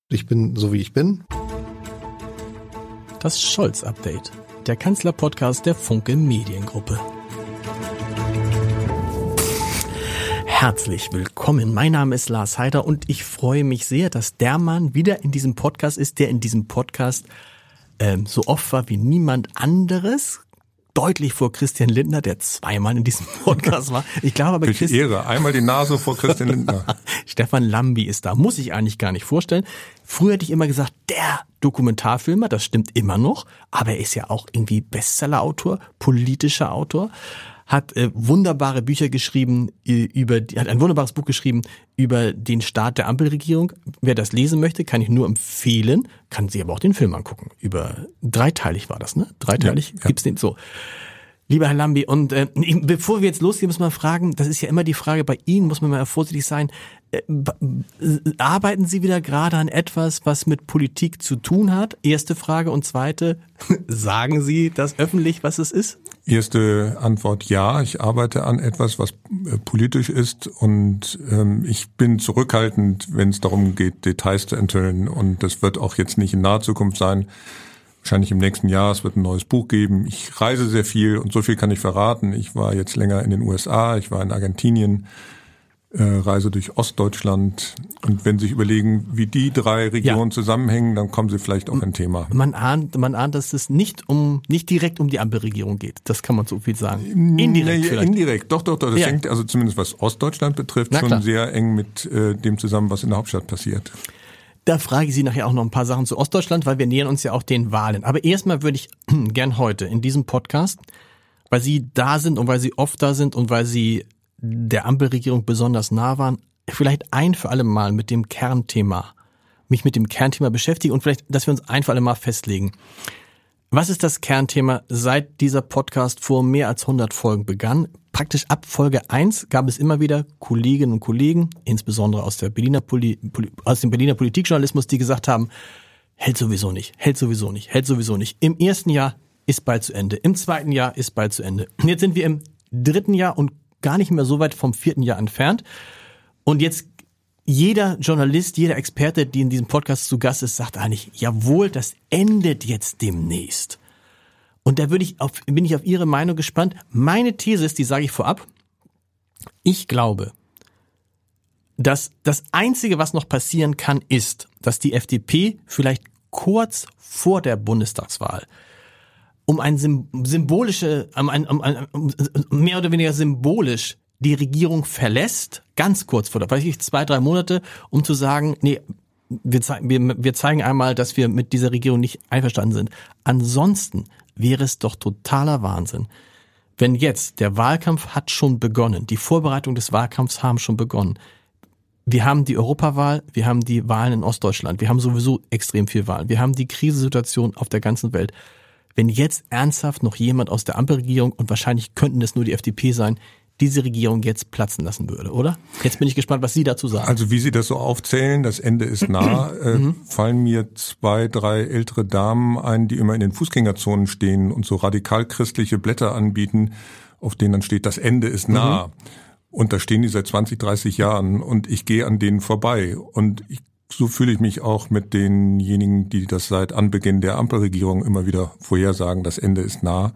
Ich bin so, wie ich bin. Das Scholz-Update, der Kanzler-Podcast der Funke Mediengruppe. Herzlich willkommen, mein Name ist Lars Heider und ich freue mich sehr, dass der Mann wieder in diesem Podcast ist, der in diesem Podcast so oft war wie niemand anderes. Deutlich vor Christian Lindner, der zweimal in diesem Podcast war. Ich glaube aber Ehre, einmal die Nase vor Christian Lindner. Stefan Lambi ist da, muss ich eigentlich gar nicht vorstellen. Früher hätte ich immer gesagt, der Dokumentarfilmer, das stimmt immer noch, aber er ist ja auch irgendwie Bestsellerautor, politischer Autor, hat wunderbare Bücher geschrieben hat ein wunderbares Buch geschrieben über den Start der Ampelregierung. Wer das lesen möchte, kann ich nur empfehlen, kann sich aber auch den Film angucken. Dreiteilig war das, ne? Dreiteilig ja. Gibt's den so. Lieber Herr Lambi, und bevor wir jetzt losgehen, muss man fragen, das ist ja immer die Frage, bei Ihnen muss man mal vorsichtig sein, arbeiten Sie wieder gerade an etwas, was mit Politik zu tun hat? Erste Frage. Und zweite, sagen Sie das öffentlich, was es ist? Erste Antwort, ja, ich arbeite an etwas, was politisch ist und ich bin zurückhaltend, wenn es darum geht, Details zu enthüllen, und das wird auch jetzt nicht in naher Zukunft sein. Wahrscheinlich im nächsten Jahr, es wird ein neues Buch geben. Ich reise sehr viel und so viel kann ich verraten. Ich war jetzt länger in den USA, ich war in Argentinien, reise durch Ostdeutschland. Und wenn Sie sich überlegen, wie die drei Regionen zusammenhängen, dann kommen Sie vielleicht auf ein Thema. Man ahnt, dass es nicht direkt um die Ampelregierung geht. Das kann man so viel sagen. Indirekt vielleicht. Indirekt, doch. Das hängt also zumindest, was Ostdeutschland betrifft, schon sehr eng mit dem zusammen, was in der Hauptstadt passiert. Da frage ich Sie nachher auch noch ein paar Sachen zu Ostdeutschland, weil wir nähern uns ja auch den Wahlen. Aber erstmal würde ich gern heute in diesem Podcast, weil Sie da sind und weil Sie oft da sind und weil Sie der Ampelregierung besonders nah waren, vielleicht ein für alle Mal mich mit dem Kernthema beschäftigen und vielleicht, dass wir uns ein für alle Mal festlegen. Was ist das Kernthema, seit dieser Podcast vor mehr als 100 Folgen begann? Praktisch ab Folge 1 gab es immer wieder Kolleginnen und Kollegen, insbesondere aus dem Berliner Politikjournalismus, die gesagt haben, hält sowieso nicht. Im ersten Jahr ist bald zu Ende, im zweiten Jahr ist bald zu Ende. Und jetzt sind wir im dritten Jahr und gar nicht mehr so weit vom vierten Jahr entfernt. Und jetzt jeder Journalist, jeder Experte, die in diesem Podcast zu Gast ist, sagt eigentlich, jawohl, das endet jetzt demnächst. Und da bin ich auf Ihre Meinung gespannt. Meine These ist, die sage ich vorab, ich glaube, dass das Einzige, was noch passieren kann, ist, dass die FDP vielleicht kurz vor der Bundestagswahl mehr oder weniger symbolisch die Regierung verlässt, ganz kurz vor der, weiß ich, 2-3 Monate, um zu sagen, nee, wir zeigen einmal, dass wir mit dieser Regierung nicht einverstanden sind. Ansonsten wäre es doch totaler Wahnsinn, wenn jetzt, der Wahlkampf hat schon begonnen, die Vorbereitung des Wahlkampfs haben schon begonnen. Wir haben die Europawahl, wir haben die Wahlen in Ostdeutschland, wir haben sowieso extrem viel Wahlen, wir haben die Krisensituation auf der ganzen Welt. Wenn jetzt ernsthaft noch jemand aus der Ampelregierung, und wahrscheinlich könnten es nur die FDP sein, diese Regierung jetzt platzen lassen würde, oder? Jetzt bin ich gespannt, was Sie dazu sagen. Also wie Sie das so aufzählen, das Ende ist nah, fallen mir 2-3 ältere Damen ein, die immer in den Fußgängerzonen stehen und so radikal-christliche Blätter anbieten, auf denen dann steht, das Ende ist nah. Und da stehen die seit 20, 30 Jahren und ich gehe an denen vorbei. Und so fühle ich mich auch mit denjenigen, die das seit Anbeginn der Ampelregierung immer wieder vorhersagen, das Ende ist nah.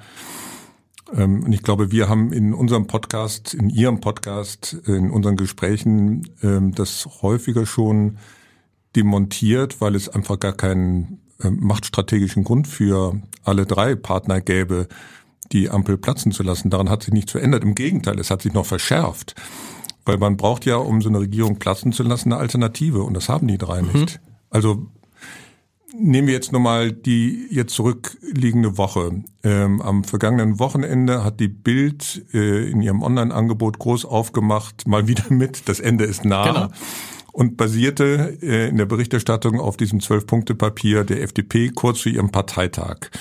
Und ich glaube, wir haben in unserem Podcast, in Ihrem Podcast, in unseren Gesprächen das häufiger schon demontiert, weil es einfach gar keinen machtstrategischen Grund für alle drei Partner gäbe, die Ampel platzen zu lassen. Daran hat sich nichts verändert. Im Gegenteil, es hat sich noch verschärft. Weil man braucht ja, um so eine Regierung platzen zu lassen, eine Alternative. Und das haben die drei nicht. Also nehmen wir jetzt nochmal die jetzt zurückliegende Woche. Am vergangenen Wochenende hat die Bild in ihrem Online-Angebot groß aufgemacht, mal wieder mit, das Ende ist nah. Genau. Und basierte in der Berichterstattung auf diesem 12-Punkte-Papier der FDP kurz vor ihrem Parteitag.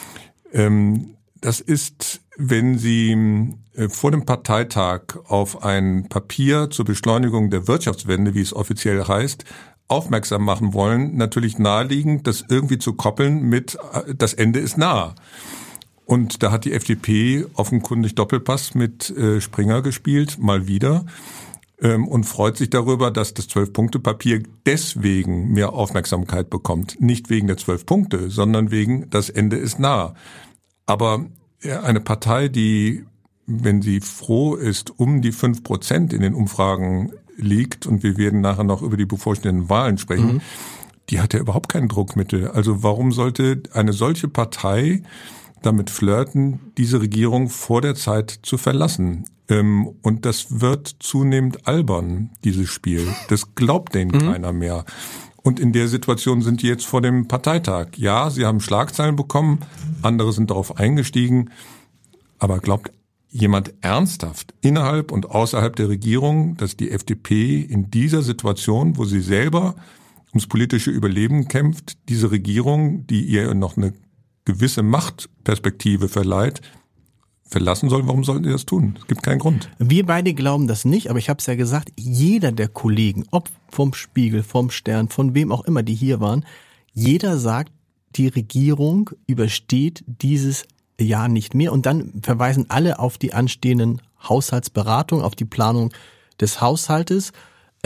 Das ist, wenn Sie vor dem Parteitag auf ein Papier zur Beschleunigung der Wirtschaftswende, wie es offiziell heißt, aufmerksam machen wollen, natürlich naheliegend, das irgendwie zu koppeln mit das Ende ist nah. Und da hat die FDP offenkundig Doppelpass mit Springer gespielt, mal wieder. und freut sich darüber, dass das 12-Punkte-Papier deswegen mehr Aufmerksamkeit bekommt. Nicht wegen der 12 Punkte, sondern wegen das Ende ist nah. Aber eine Partei, die, wenn sie froh ist, um die 5% in den Umfragen liegt, und wir werden nachher noch über die bevorstehenden Wahlen sprechen, die hat ja überhaupt kein Druckmittel. Also warum sollte eine solche Partei damit flirten, diese Regierung vor der Zeit zu verlassen? Und das wird zunehmend albern, dieses Spiel. Das glaubt denen keiner mehr. Und in der Situation sind die jetzt vor dem Parteitag. Ja, sie haben Schlagzeilen bekommen, andere sind darauf eingestiegen. Aber glaubt jemand ernsthaft innerhalb und außerhalb der Regierung, dass die FDP in dieser Situation, wo sie selber ums politische Überleben kämpft, diese Regierung, die ihr noch eine gewisse Machtperspektive verleiht, verlassen soll? Warum sollten die das tun? Es gibt keinen Grund. Wir beide glauben das nicht, aber ich habe es ja gesagt, jeder der Kollegen, ob vom Spiegel, vom Stern, von wem auch immer, die hier waren, jeder sagt, die Regierung übersteht dieses Jahr nicht mehr. Und dann verweisen alle auf die anstehenden Haushaltsberatungen, auf die Planung des Haushaltes,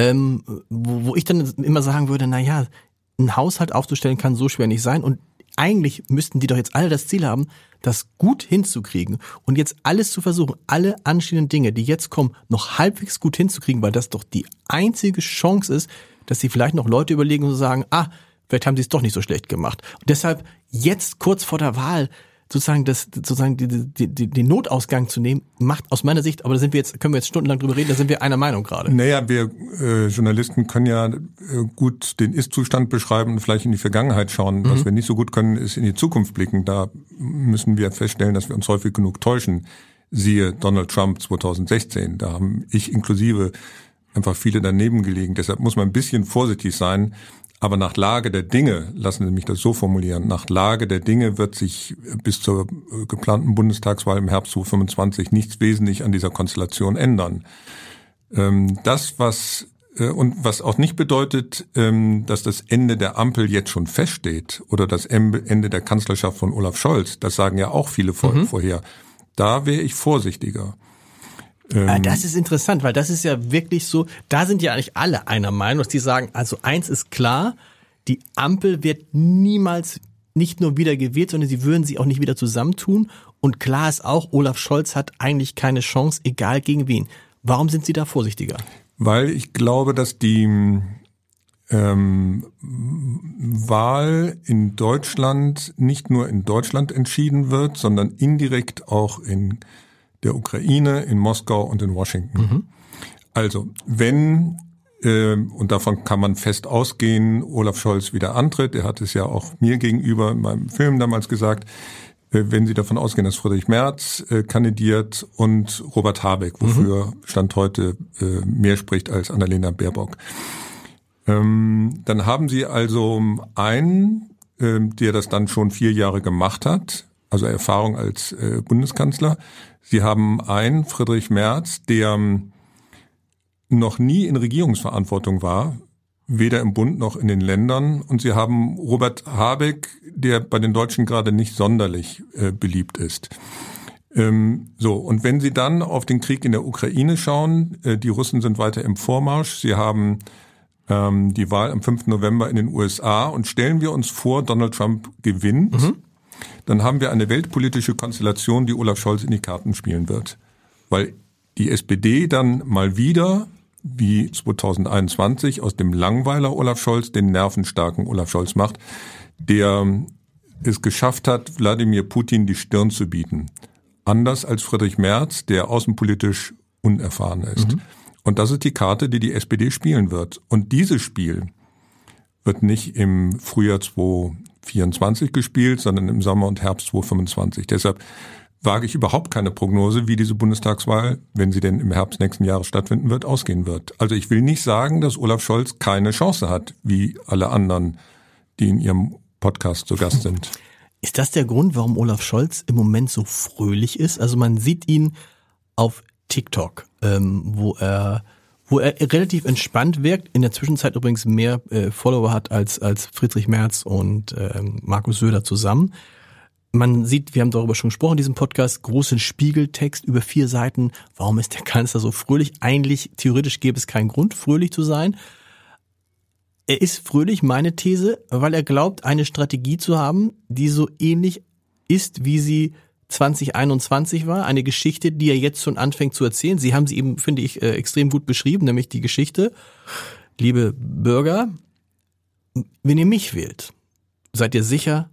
wo ich dann immer sagen würde, na ja, ein Haushalt aufzustellen kann so schwer nicht sein. Und eigentlich müssten die doch jetzt alle das Ziel haben, das gut hinzukriegen und jetzt alles zu versuchen, alle anstehenden Dinge, die jetzt kommen, noch halbwegs gut hinzukriegen, weil das doch die einzige Chance ist, dass sie vielleicht noch Leute überlegen und sagen, vielleicht haben sie es doch nicht so schlecht gemacht. Und deshalb jetzt kurz vor der Wahl sozusagen den Notausgang zu nehmen, macht aus meiner Sicht, aber können wir jetzt stundenlang drüber reden, da sind wir einer Meinung gerade. Naja, wir Journalisten können ja gut den Ist-Zustand beschreiben und vielleicht in die Vergangenheit schauen. Was wir nicht so gut können, ist in die Zukunft blicken. Da müssen wir feststellen, dass wir uns häufig genug täuschen. Siehe Donald Trump 2016, da haben ich inklusive einfach viele daneben gelegen. Deshalb muss man ein bisschen vorsichtig sein. Aber nach Lage der Dinge, lassen Sie mich das so formulieren, nach Lage der Dinge wird sich bis zur geplanten Bundestagswahl im Herbst 2025 nichts wesentlich an dieser Konstellation ändern. Was auch nicht bedeutet, dass das Ende der Ampel jetzt schon feststeht oder das Ende der Kanzlerschaft von Olaf Scholz, das sagen ja auch viele vorher. Da wäre ich vorsichtiger. Das ist interessant, weil das ist ja wirklich so, da sind ja eigentlich alle einer Meinung, dass die sagen, also eins ist klar, die Ampel wird niemals nicht nur wieder gewählt, sondern sie würden sich auch nicht wieder zusammentun. Und klar ist auch, Olaf Scholz hat eigentlich keine Chance, egal gegen wen. Warum sind Sie da vorsichtiger? Weil ich glaube, dass die Wahl in Deutschland nicht nur in Deutschland entschieden wird, sondern indirekt auch in der Ukraine, in Moskau und in Washington. Also, wenn, und davon kann man fest ausgehen, Olaf Scholz wieder antritt, er hat es ja auch mir gegenüber in meinem Film damals gesagt, wenn Sie davon ausgehen, dass Friedrich Merz kandidiert und Robert Habeck, wofür Stand heute mehr spricht als Annalena Baerbock, dann haben Sie also einen, der das dann schon 4 Jahre gemacht hat, also Erfahrung als Bundeskanzler. Sie haben einen Friedrich Merz, der noch nie in Regierungsverantwortung war, weder im Bund noch in den Ländern. Und Sie haben Robert Habeck, der bei den Deutschen gerade nicht sonderlich beliebt ist. Und wenn Sie dann auf den Krieg in der Ukraine schauen, die Russen sind weiter im Vormarsch. Sie haben die Wahl am 5. November in den USA. Und stellen wir uns vor, Donald Trump gewinnt, dann haben wir eine weltpolitische Konstellation, die Olaf Scholz in die Karten spielen wird. Weil die SPD dann mal wieder, wie 2021, aus dem Langweiler Olaf Scholz den nervenstarken Olaf Scholz macht, der es geschafft hat, Wladimir Putin die Stirn zu bieten. Anders als Friedrich Merz, der außenpolitisch unerfahren ist. Und das ist die Karte, die SPD spielen wird. Und dieses Spiel wird nicht im Frühjahr 2024 gespielt, sondern im Sommer und Herbst 2025. Deshalb wage ich überhaupt keine Prognose, wie diese Bundestagswahl, wenn sie denn im Herbst nächsten Jahres stattfinden wird, ausgehen wird. Also ich will nicht sagen, dass Olaf Scholz keine Chance hat, wie alle anderen, die in Ihrem Podcast zu Gast sind. Ist das der Grund, warum Olaf Scholz im Moment so fröhlich ist? Also man sieht ihn auf TikTok, wo er relativ entspannt wirkt, in der Zwischenzeit übrigens mehr Follower hat als Friedrich Merz und Markus Söder zusammen. Man sieht, wir haben darüber schon gesprochen in diesem Podcast, großen Spiegeltext über 4 Seiten. Warum ist der Kanzler so fröhlich? Eigentlich, theoretisch gäbe es keinen Grund, fröhlich zu sein. Er ist fröhlich, meine These, weil er glaubt, eine Strategie zu haben, die so ähnlich ist, wie sie 2021 war. Eine Geschichte, die er jetzt schon anfängt zu erzählen. Sie haben sie eben, finde ich, extrem gut beschrieben, nämlich die Geschichte. Liebe Bürger, wenn ihr mich wählt, seid ihr sicher,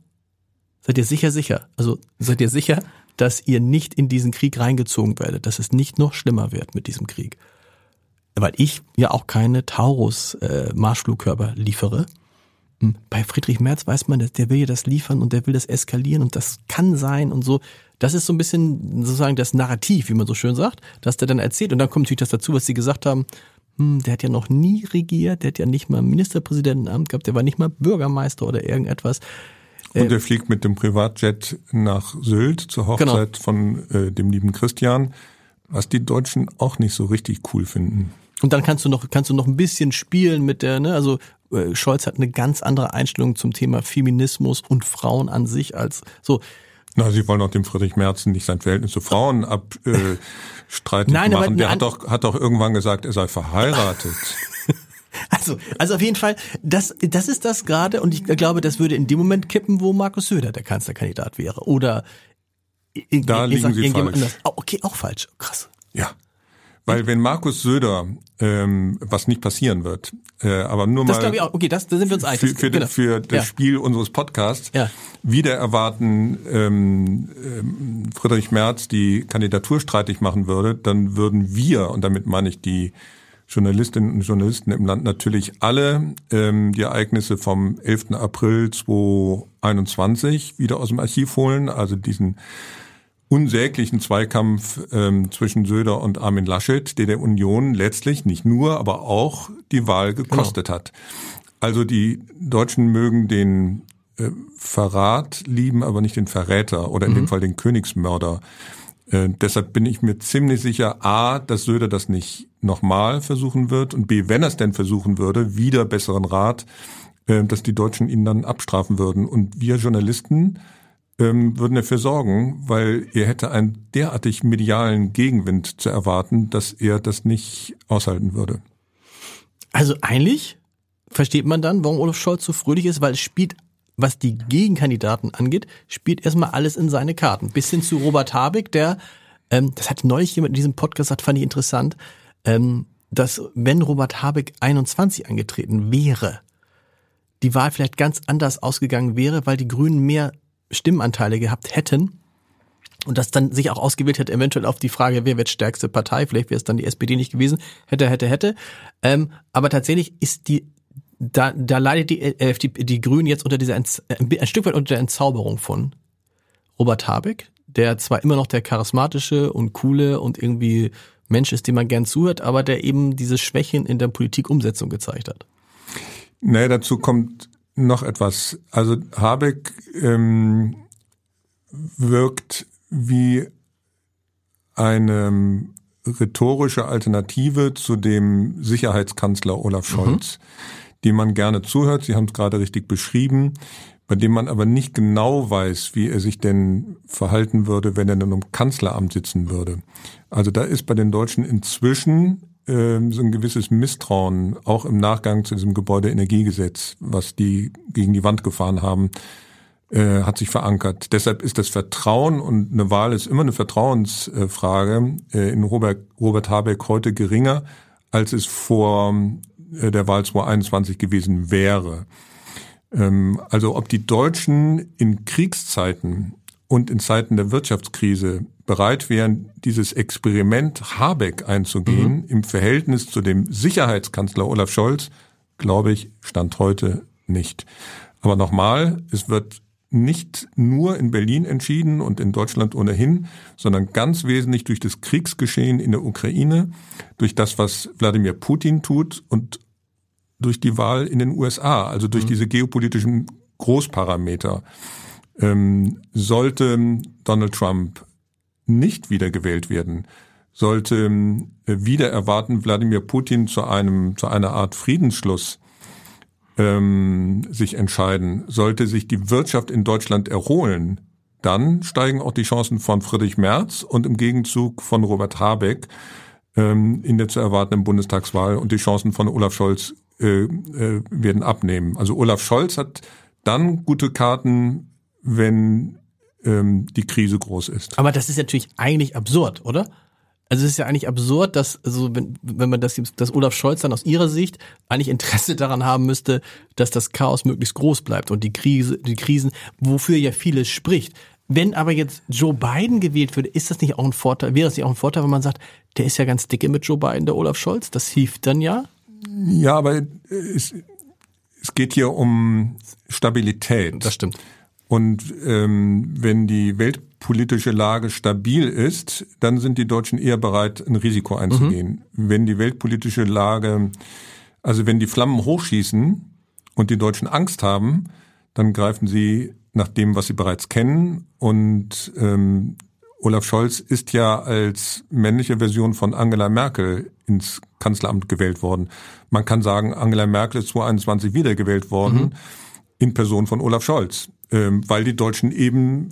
dass ihr nicht in diesen Krieg reingezogen werdet, dass es nicht noch schlimmer wird mit diesem Krieg. Weil ich ja auch keine Taurus-Marschflugkörper liefere. Bei Friedrich Merz weiß man, der will ja das liefern und der will das eskalieren und das kann sein und so. Das ist so ein bisschen sozusagen das Narrativ, wie man so schön sagt, dass der dann erzählt. Und dann kommt natürlich das dazu, was Sie gesagt haben, der hat ja noch nie regiert, der hat ja nicht mal Ministerpräsidentenamt gehabt, der war nicht mal Bürgermeister oder irgendetwas. Und er fliegt mit dem Privatjet nach Sylt zur Hochzeit von dem lieben Christian, was die Deutschen auch nicht so richtig cool finden. Und dann kannst du noch ein bisschen spielen mit der, ne, also Scholz hat eine ganz andere Einstellung zum Thema Feminismus und Frauen an sich als so. Na, Sie wollen auch dem Friedrich Merz nicht sein Verhältnis zu Frauen abstreitig machen. Der hat doch irgendwann gesagt, er sei verheiratet. Also auf jeden Fall, das ist das gerade, und ich glaube, das würde in dem Moment kippen, wo Markus Söder der Kanzlerkandidat wäre. Oder da liegen Sie falsch. Anders. Oh, okay, auch falsch. Krass. Ja. Weil wenn Markus Söder, was nicht passieren wird, aber nur das mal. Das glaube ich auch. Okay, da sind wir uns einig. Für das Spiel unseres Podcasts. Ja. Wieder erwarten, Friedrich Merz die Kandidatur streitig machen würde, dann würden wir, und damit meine ich die Journalistinnen und Journalisten im Land, natürlich alle die Ereignisse vom 11. April 2021 wieder aus dem Archiv holen, also diesen unsäglichen Zweikampf zwischen Söder und Armin Laschet, der Union letztlich nicht nur, aber auch die Wahl gekostet hat. Also die Deutschen mögen den Verrat lieben, aber nicht den Verräter oder in dem Fall den Königsmörder. Deshalb bin ich mir ziemlich sicher, A, dass Söder das nicht nochmal versuchen wird und B, wenn er es denn versuchen würde, wieder besseren Rat, dass die Deutschen ihn dann abstrafen würden. Und wir Journalisten würden dafür sorgen, weil er hätte einen derartig medialen Gegenwind zu erwarten, dass er das nicht aushalten würde. Also eigentlich versteht man dann, warum Olaf Scholz so fröhlich ist, weil es spielt, was die Gegenkandidaten angeht, spielt erstmal alles in seine Karten. Bis hin zu Robert Habeck, der, das hat neulich jemand in diesem Podcast gesagt, fand ich interessant, dass wenn Robert Habeck 21 angetreten wäre, die Wahl vielleicht ganz anders ausgegangen wäre, weil die Grünen mehr Stimmenanteile gehabt hätten und das dann sich auch ausgewählt hätte, eventuell auf die Frage, wer wird stärkste Partei, vielleicht wäre es dann die SPD nicht gewesen, hätte. Aber tatsächlich ist da leidet die Grünen jetzt unter dieser, ein Stück weit unter der Entzauberung von Robert Habeck, der zwar immer noch der charismatische und coole und irgendwie Mensch ist, dem man gern zuhört, aber der eben diese Schwächen in der Politikumsetzung gezeigt hat. Nee, dazu kommt noch etwas. Also Habeck wirkt wie eine rhetorische Alternative zu dem Sicherheitskanzler Olaf Scholz, dem man gerne zuhört. Sie haben es gerade richtig beschrieben, bei dem man aber nicht genau weiß, wie er sich denn verhalten würde, wenn er dann im Kanzleramt sitzen würde. Also da ist bei den Deutschen inzwischen so ein gewisses Misstrauen, auch im Nachgang zu diesem Gebäudeenergiegesetz, was die gegen die Wand gefahren haben, hat sich verankert. Deshalb ist das Vertrauen, und eine Wahl ist immer eine Vertrauensfrage, in Robert Habeck heute geringer, als es vor der Wahl 2021 gewesen wäre. Also ob die Deutschen in Kriegszeiten und in Zeiten der Wirtschaftskrise bereit wären, dieses Experiment Habeck einzugehen im Verhältnis zu dem Sicherheitskanzler Olaf Scholz, glaube ich, Stand heute nicht. Aber nochmal, es wird nicht nur in Berlin entschieden und in Deutschland ohnehin, sondern ganz wesentlich durch das Kriegsgeschehen in der Ukraine, durch das, was Wladimir Putin tut und durch die Wahl in den USA, also durch diese geopolitischen Großparameter. Sollte Donald Trump nicht wiedergewählt werden, sollte wieder erwarten Wladimir Putin zu einer Art Friedensschluss sich entscheiden, sollte sich die Wirtschaft in Deutschland erholen, dann steigen auch die Chancen von Friedrich Merz und im Gegenzug von Robert Habeck in der zu erwartenden Bundestagswahl, und die Chancen von Olaf Scholz werden abnehmen. Also Olaf Scholz hat dann gute Karten, wenn die Krise groß ist. Aber das ist natürlich eigentlich absurd, oder? Also es ist ja eigentlich absurd, dass, also wenn man dass Olaf Scholz dann aus ihrer Sicht eigentlich Interesse daran haben müsste, dass das Chaos möglichst groß bleibt und die Krisen, wofür ja vieles spricht. Wenn aber jetzt Joe Biden gewählt würde, ist das nicht auch ein Vorteil? Wäre das nicht auch ein Vorteil, wenn man sagt, der ist ja ganz dicke mit Joe Biden, der Olaf Scholz? Das hilft dann ja? Ja, aber es geht hier um Stabilität. Das stimmt. Und wenn die weltpolitische Lage stabil ist, dann sind die Deutschen eher bereit, ein Risiko einzugehen. Wenn die weltpolitische Lage, also wenn die Flammen hochschießen und die Deutschen Angst haben, dann greifen sie nach dem, was sie bereits kennen. Und Olaf Scholz ist ja als männliche Version von Angela Merkel ins Kanzleramt gewählt worden. Man kann sagen, Angela Merkel ist 2021 wiedergewählt worden in Person von Olaf Scholz. Weil die Deutschen eben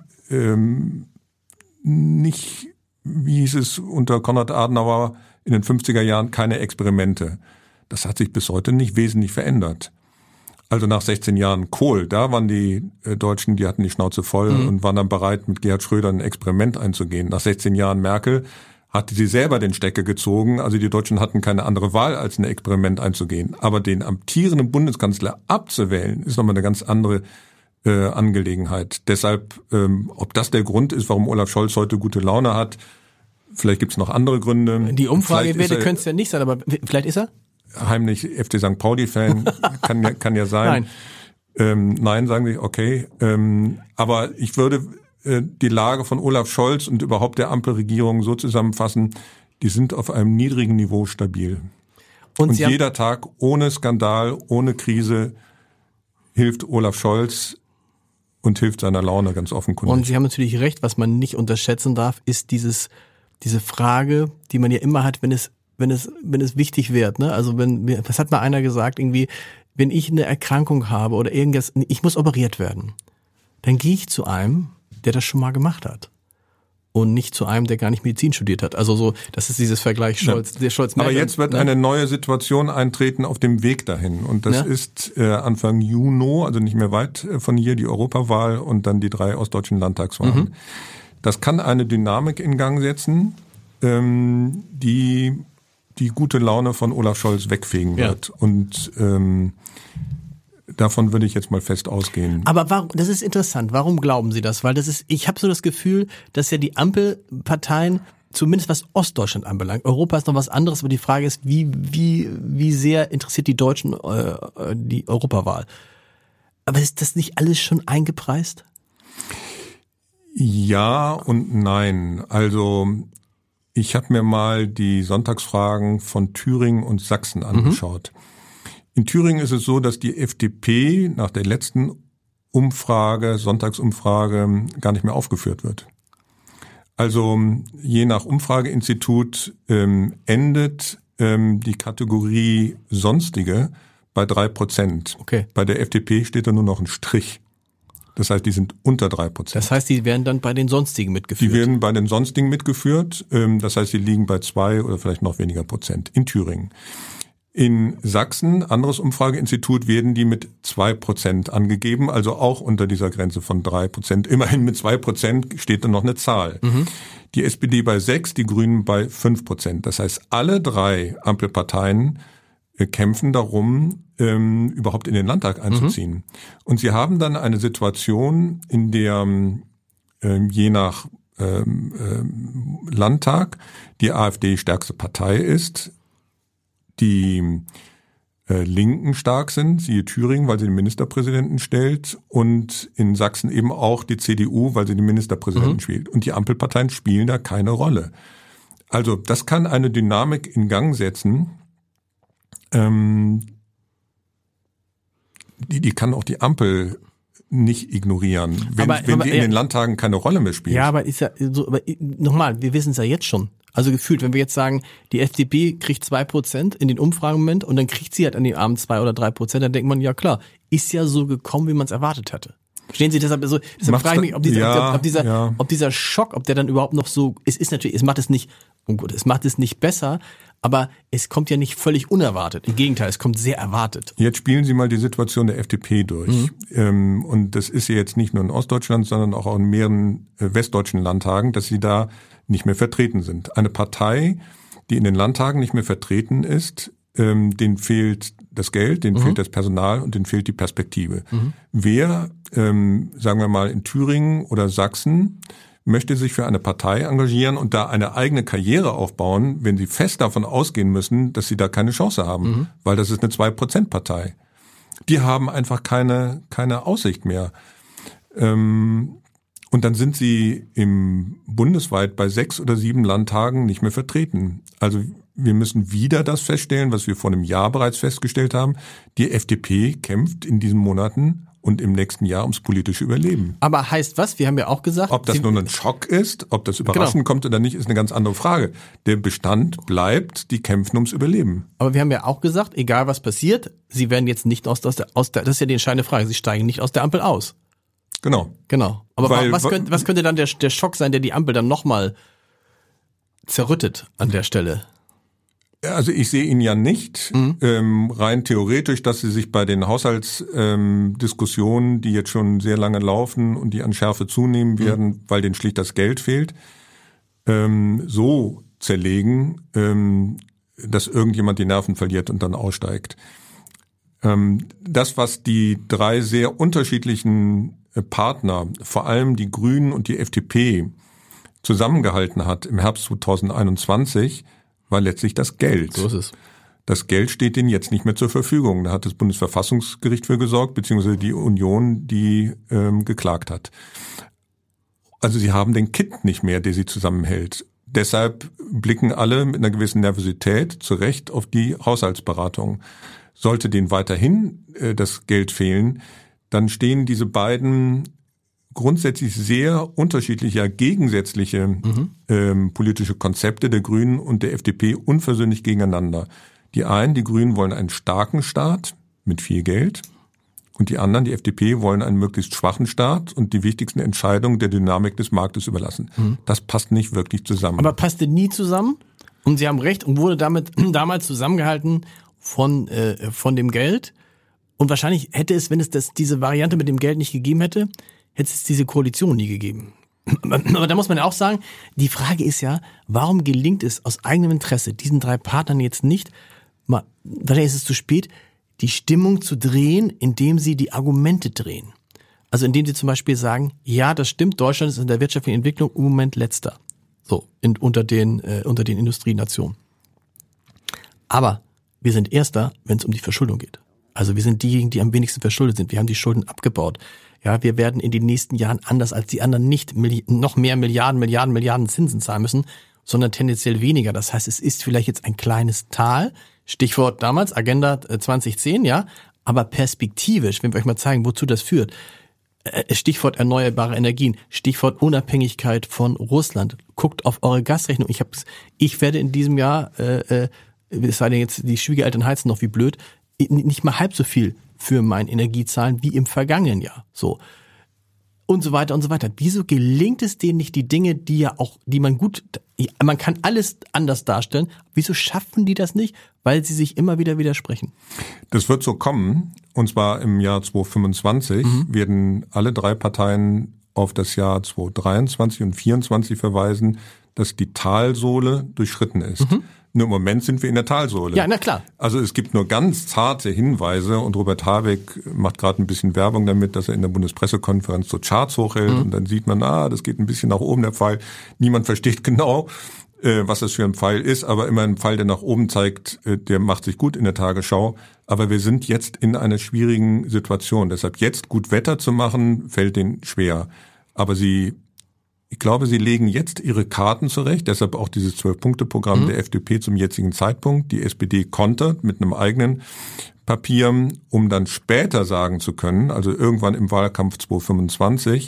nicht, wie hieß es unter Konrad Adenauer in den 50er Jahren, keine Experimente. Das hat sich bis heute nicht wesentlich verändert. Also nach 16 Jahren Kohl, da waren die Deutschen, die hatten die Schnauze voll und waren dann bereit, mit Gerhard Schröder ein Experiment einzugehen. Nach 16 Jahren Merkel hatte sie selber den Stecker gezogen. Also die Deutschen hatten keine andere Wahl, als ein Experiment einzugehen. Aber den amtierenden Bundeskanzler abzuwählen, ist nochmal eine ganz andere Angelegenheit. Deshalb, ob das der Grund ist, warum Olaf Scholz heute gute Laune hat, vielleicht gibt es noch andere Gründe. Die Umfragewerte können es ja nicht sein, aber vielleicht ist er? Heimlich FC St. Pauli-Fan, kann ja sein. Nein, sagen Sie, okay. Aber ich würde die Lage von Olaf Scholz und überhaupt der Ampelregierung so zusammenfassen, die sind auf einem niedrigen Niveau stabil. Und jeder Tag ohne Skandal, ohne Krise hilft Olaf Scholz und hilft seiner Laune ganz offenkundig. Und Sie haben natürlich recht, was man nicht unterschätzen darf, ist diese Frage, die man ja immer hat, wenn es wichtig wird, ne? Also was hat mal einer gesagt, irgendwie, wenn ich eine Erkrankung habe oder irgendwas, ich muss operiert werden, dann gehe ich zu einem, der das schon mal gemacht hat. Und nicht zu einem, der gar nicht Medizin studiert hat. Also so, das ist dieses Vergleich Scholz, der Scholz. Aber jetzt wird eine neue Situation eintreten auf dem Weg dahin. Und das ist Anfang Juni, also nicht mehr weit von hier, die Europawahl und dann die 3 ostdeutschen Landtagswahlen. Das kann eine Dynamik in Gang setzen, die gute Laune von Olaf Scholz wegfegen wird. Und davon würde ich jetzt mal fest ausgehen. Aber warum, das ist interessant. Warum glauben Sie das? Weil ich habe so das Gefühl, dass ja die Ampelparteien, zumindest was Ostdeutschland anbelangt, Europa ist noch was anderes, aber die Frage ist, wie sehr interessiert die Deutschen die Europawahl? Aber ist das nicht alles schon eingepreist? Ja und nein. Also ich habe mir mal die Sonntagsfragen von Thüringen und Sachsen angeschaut. In Thüringen ist es so, dass die FDP nach der letzten Umfrage, Sonntagsumfrage, gar nicht mehr aufgeführt wird. Also je nach Umfrageinstitut endet die Kategorie Sonstige bei 3%. Okay. Bei der FDP steht da nur noch ein Strich. Das heißt, die sind unter 3%. Das heißt, die werden dann bei den Sonstigen mitgeführt? Die werden bei den Sonstigen mitgeführt. Das heißt, sie liegen bei 2 oder vielleicht noch weniger Prozent in Thüringen. In Sachsen, anderes Umfrageinstitut, werden die mit 2% angegeben, also auch unter dieser Grenze von 3%. Immerhin mit 2% steht dann noch eine Zahl. Die SPD bei 6%, die Grünen bei 5%. Das heißt, alle 3 Ampelparteien kämpfen darum, überhaupt in den Landtag einzuziehen. Und sie haben dann eine Situation, in der je nach Landtag die AfD stärkste Partei ist, die Linken stark sind, siehe Thüringen, weil sie den Ministerpräsidenten stellt, und in Sachsen eben auch die CDU, weil sie den Ministerpräsidenten spielt. Und die Ampelparteien spielen da keine Rolle. Also das kann eine Dynamik in Gang setzen, die kann auch die Ampel nicht ignorieren, wenn sie in den Landtagen keine Rolle mehr spielt. Ja, aber ist ja so, aber nochmal, wir wissen es ja jetzt schon. Also gefühlt, wenn wir jetzt sagen, die FDP kriegt 2% in den Umfragen im Moment und dann kriegt sie halt an den Abend 2 oder 3%, dann denkt man, ja klar, ist ja so gekommen, wie man es erwartet hatte. Verstehen Sie, deshalb frage ich mich, ob dieser Schock, ob der dann überhaupt noch so, es macht es nicht besser, aber es kommt ja nicht völlig unerwartet. Im Gegenteil, es kommt sehr erwartet. Jetzt spielen Sie mal die Situation der FDP durch. Und das ist ja jetzt nicht nur in Ostdeutschland, sondern auch in mehreren westdeutschen Landtagen, dass sie da nicht mehr vertreten sind. Eine Partei, die in den Landtagen nicht mehr vertreten ist, denen fehlt das Geld, denen fehlt das Personal und denen fehlt die Perspektive. Wer, sagen wir mal in Thüringen oder Sachsen, möchte sich für eine Partei engagieren und da eine eigene Karriere aufbauen, wenn sie fest davon ausgehen müssen, dass sie da keine Chance haben, weil das ist eine 2%-Partei. Die haben einfach keine Aussicht mehr. Und dann sind sie bundesweit bei 6 oder 7 Landtagen nicht mehr vertreten. Also wir müssen wieder das feststellen, was wir vor einem Jahr bereits festgestellt haben. Die FDP kämpft in diesen Monaten und im nächsten Jahr ums politische Überleben. Aber heißt was? Wir haben ja auch gesagt... Ob das nun ein Schock ist, ob das überraschend kommt oder nicht, ist eine ganz andere Frage. Der Bestand bleibt, die kämpfen ums Überleben. Aber wir haben ja auch gesagt, egal was passiert, sie werden jetzt nicht aus der das ist ja die entscheidende Frage, sie steigen nicht aus der Ampel aus. Genau. Aber was könnte dann der Schock sein, der die Ampel dann nochmal zerrüttet an der Stelle? Also ich sehe ihn ja nicht, rein theoretisch, dass sie sich bei den Haushaltsdiskussionen, die jetzt schon sehr lange laufen und die an Schärfe zunehmen werden, weil denen schlicht das Geld fehlt, so zerlegen, dass irgendjemand die Nerven verliert und dann aussteigt. Das, was die 3 sehr unterschiedlichen Partner, vor allem die Grünen und die FDP, zusammengehalten hat im Herbst 2021, war letztlich das Geld. So ist es. Das Geld steht denen jetzt nicht mehr zur Verfügung. Da hat das Bundesverfassungsgericht für gesorgt, beziehungsweise die Union, die geklagt hat. Also sie haben den Kitt nicht mehr, der sie zusammenhält. Deshalb blicken alle mit einer gewissen Nervosität zu Recht auf die Haushaltsberatung. Sollte denen weiterhin das Geld fehlen, dann stehen diese beiden grundsätzlich sehr unterschiedliche, gegensätzliche politische Konzepte der Grünen und der FDP unversöhnlich gegeneinander. Die Grünen wollen einen starken Staat mit viel Geld und die anderen, die FDP, wollen einen möglichst schwachen Staat und die wichtigsten Entscheidungen der Dynamik des Marktes überlassen. Das passt nicht wirklich zusammen. Aber passte nie zusammen und Sie haben recht und wurde damit damals zusammengehalten von dem Geld und wahrscheinlich hätte es, wenn es diese Variante mit dem Geld nicht gegeben hätte es diese Koalition nie gegeben. Aber da muss man ja auch sagen, die Frage ist ja, warum gelingt es aus eigenem Interesse diesen 3 Partnern jetzt nicht, wahrscheinlich ist es zu spät, die Stimmung zu drehen, indem sie die Argumente drehen. Also indem sie zum Beispiel sagen, ja, das stimmt, Deutschland ist in der wirtschaftlichen Entwicklung im Moment letzter. So, unter den Industrienationen. Aber wir sind Erster, wenn es um die Verschuldung geht. Also wir sind diejenigen, die am wenigsten verschuldet sind. Wir haben die Schulden abgebaut. Ja, wir werden in den nächsten Jahren anders als die anderen nicht noch mehr Milliarden Zinsen zahlen müssen, sondern tendenziell weniger. Das heißt, es ist vielleicht jetzt ein kleines Tal. Stichwort damals, Agenda 2010, ja. Aber perspektivisch, wenn wir euch mal zeigen, wozu das führt. Stichwort erneuerbare Energien, Stichwort Unabhängigkeit von Russland. Guckt auf eure Gasrechnung. Ich werde in diesem Jahr, es sei denn jetzt, die Schwiegereltern heizen noch wie blöd, nicht mal halb so viel für mein Energie zahlen wie im vergangenen Jahr. So. Und so weiter und so weiter. Wieso gelingt es denen nicht, die Dinge, man kann alles anders darstellen. Wieso schaffen die das nicht? Weil sie sich immer wieder widersprechen. Das wird so kommen. Und zwar im Jahr 2025 werden alle 3 Parteien auf das Jahr 2023 und 2024 verweisen, dass die Talsohle durchschritten ist. Nur im Moment sind wir in der Talsohle. Ja, na klar. Also es gibt nur ganz zarte Hinweise und Robert Habeck macht gerade ein bisschen Werbung damit, dass er in der Bundespressekonferenz so Charts hochhält und dann sieht man, das geht ein bisschen nach oben, der Pfeil. Niemand versteht genau, was das für ein Pfeil ist, aber immer ein Pfeil, der nach oben zeigt, der macht sich gut in der Tagesschau. Aber wir sind jetzt in einer schwierigen Situation. Deshalb jetzt gut Wetter zu machen, fällt denen schwer. Aber ich glaube, sie legen jetzt ihre Karten zurecht, deshalb auch dieses 12-Punkte-Programm der FDP zum jetzigen Zeitpunkt. Die SPD kontert mit einem eigenen Papier, um dann später sagen zu können, also irgendwann im Wahlkampf 2025,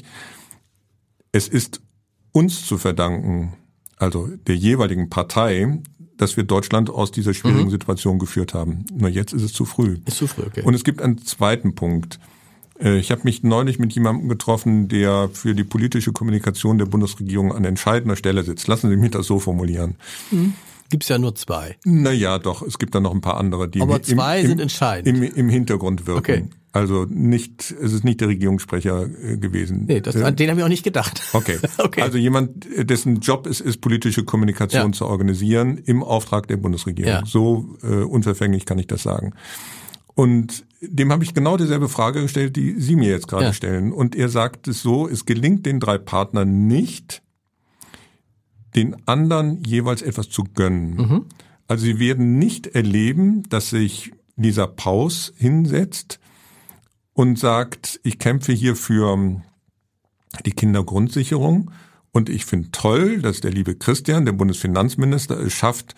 es ist uns zu verdanken, also der jeweiligen Partei, dass wir Deutschland aus dieser schwierigen Situation geführt haben. Nur jetzt ist es zu früh. Ist zu früh, okay. Und es gibt einen zweiten Punkt. Ich habe mich neulich mit jemandem getroffen, der für die politische Kommunikation der Bundesregierung an entscheidender Stelle sitzt. Lassen Sie mich das so formulieren. Gibt's ja nur 2. Naja, doch, es gibt da noch ein paar andere, die aber 2 sind entscheidend. Im Hintergrund wirken. Okay. Also es ist nicht der Regierungssprecher gewesen. Nee, an den habe ich auch nicht gedacht. Okay. Also jemand, dessen Job es ist, politische Kommunikation zu organisieren im Auftrag der Bundesregierung. Ja. So unverfänglich kann ich das sagen. Und dem habe ich genau dieselbe Frage gestellt, die Sie mir jetzt gerade stellen. Und er sagt es so, es gelingt den 3 Partnern nicht, den anderen jeweils etwas zu gönnen. Also sie werden nicht erleben, dass sich Lisa Paus hinsetzt und sagt, ich kämpfe hier für die Kindergrundsicherung und ich finde toll, dass der liebe Christian, der Bundesfinanzminister, es schafft,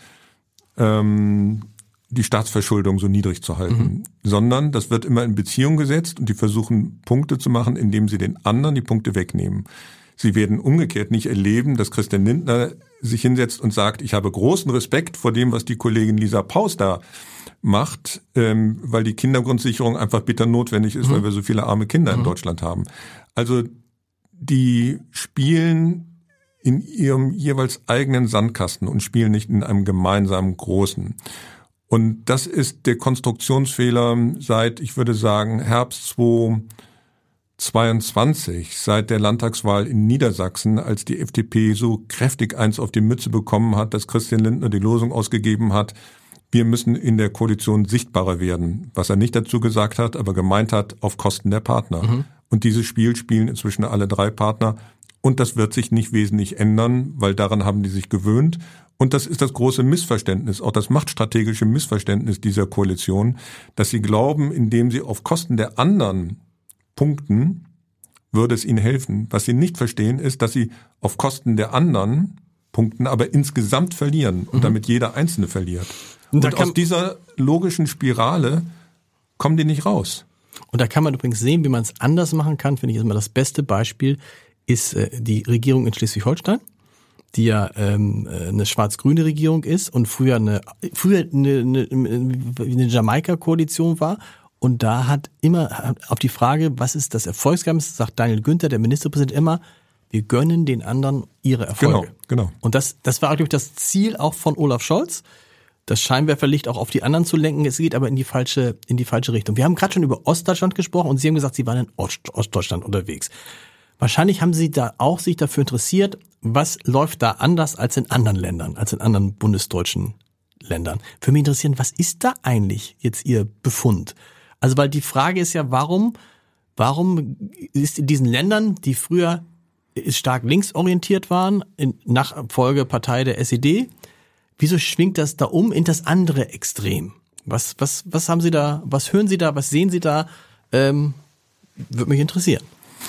die Staatsverschuldung so niedrig zu halten. Sondern das wird immer in Beziehung gesetzt und die versuchen Punkte zu machen, indem sie den anderen die Punkte wegnehmen. Sie werden umgekehrt nicht erleben, dass Christian Lindner sich hinsetzt und sagt, ich habe großen Respekt vor dem, was die Kollegin Lisa Paus da macht, weil die Kindergrundsicherung einfach bitter notwendig ist, weil wir so viele arme Kinder in Deutschland haben. Also die spielen in ihrem jeweils eigenen Sandkasten und spielen nicht in einem gemeinsamen großen. Und das ist der Konstruktionsfehler seit, ich würde sagen, Herbst 2022, seit der Landtagswahl in Niedersachsen, als die FDP so kräftig eins auf die Mütze bekommen hat, dass Christian Lindner die Losung ausgegeben hat, wir müssen in der Koalition sichtbarer werden. Was er nicht dazu gesagt hat, aber gemeint hat, auf Kosten der Partner. Und dieses Spiel spielen inzwischen alle 3 Partner. Und das wird sich nicht wesentlich ändern, weil daran haben die sich gewöhnt. Und das ist das große Missverständnis, auch das machtstrategische Missverständnis dieser Koalition, dass sie glauben, indem sie auf Kosten der anderen punkten, würde es ihnen helfen. Was sie nicht verstehen, ist, dass sie auf Kosten der anderen punkten, aber insgesamt verlieren und damit jeder Einzelne verliert. Und aus dieser logischen Spirale kommen die nicht raus. Und da kann man übrigens sehen, wie man es anders machen kann, finde ich immer das beste Beispiel, ist die Regierung in Schleswig-Holstein, die ja eine schwarz-grüne Regierung ist und früher eine Jamaika-Koalition war. Und da hat immer auf die Frage, was ist das Erfolgsgeheimnis, sagt Daniel Günther, der Ministerpräsident, immer, wir gönnen den anderen ihre Erfolge. Genau. Und das war, glaube ich, das Ziel auch von Olaf Scholz, das Scheinwerferlicht auch auf die anderen zu lenken. Es geht aber in die falsche Richtung. Wir haben gerade schon über Ostdeutschland gesprochen und Sie haben gesagt, Sie waren in Ostdeutschland unterwegs. Wahrscheinlich haben Sie da auch sich dafür interessiert, was läuft da anders als in anderen Ländern, als in anderen bundesdeutschen Ländern. Für mich interessieren, was ist da eigentlich jetzt Ihr Befund? Also weil die Frage ist ja, warum ist in diesen Ländern, die früher stark linksorientiert waren, in Nachfolgepartei der SED, wieso schwingt das da um in das andere Extrem? Was haben Sie da, was hören Sie da, was sehen Sie da? Würde mich interessieren.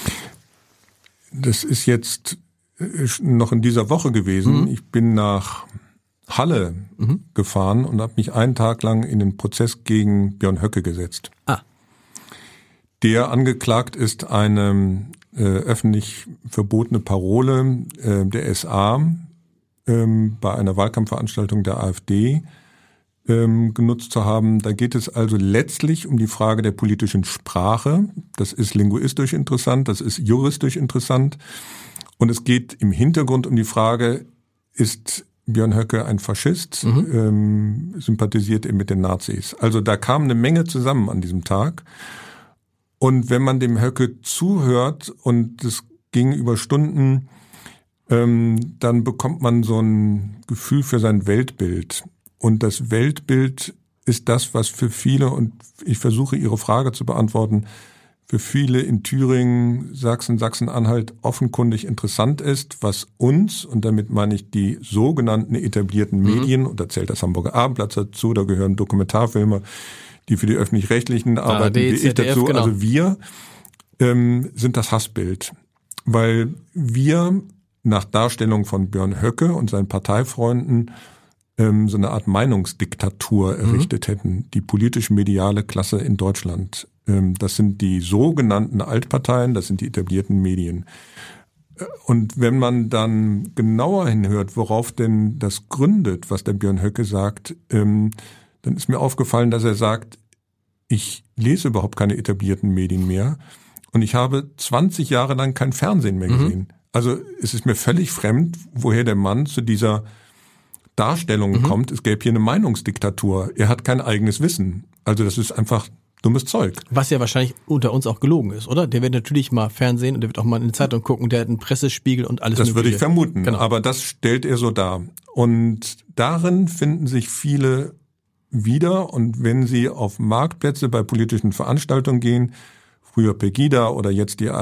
Das ist jetzt noch in dieser Woche gewesen. Ich bin nach Halle gefahren und habe mich einen Tag lang in den Prozess gegen Björn Höcke gesetzt. Der angeklagt ist, eine öffentlich verbotene Parole der SA bei einer Wahlkampfveranstaltung der AfD genutzt zu haben. Da geht es also letztlich um die Frage der politischen Sprache. Das ist linguistisch interessant, das ist juristisch interessant. Und es geht im Hintergrund um die Frage, ist Björn Höcke ein Faschist, sympathisiert er mit den Nazis. Also da kam eine Menge zusammen an diesem Tag. Und wenn man dem Höcke zuhört, und das ging über Stunden, dann bekommt man so ein Gefühl für sein Weltbild. Und das Weltbild ist das, was für viele, und ich versuche Ihre Frage zu beantworten, für viele in Thüringen, Sachsen, Sachsen-Anhalt offenkundig interessant ist, was uns, und damit meine ich die sogenannten etablierten Medien, und da zählt das Hamburger Abendblatt dazu, da gehören Dokumentarfilme, die für die Öffentlich-Rechtlichen arbeiten, wie ich dazu, genau. Also wir sind das Hassbild, weil wir nach Darstellung von Björn Höcke und seinen Parteifreunden so eine Art Meinungsdiktatur errichtet hätten, die politisch-mediale Klasse in Deutschland. Das sind die sogenannten Altparteien, das sind die etablierten Medien. Und wenn man dann genauer hinhört, worauf denn das gründet, was der Björn Höcke sagt, dann ist mir aufgefallen, dass er sagt, ich lese überhaupt keine etablierten Medien mehr und ich habe 20 Jahre lang kein Fernsehen mehr gesehen. Also es ist mir völlig fremd, woher der Mann zu dieser Darstellung kommt, es gäbe hier eine Meinungsdiktatur. Er hat kein eigenes Wissen. Also das ist einfach dummes Zeug. Was ja wahrscheinlich unter uns auch gelogen ist, oder? Der wird natürlich mal Fernsehen und der wird auch mal in eine Zeitung gucken, der hat einen Pressespiegel und alles Das Mögliche. würde ich vermuten, genau. Aber das stellt er so dar. Und darin finden sich viele wieder. Und wenn sie auf Marktplätze bei politischen Veranstaltungen gehen, früher Pegida oder jetzt die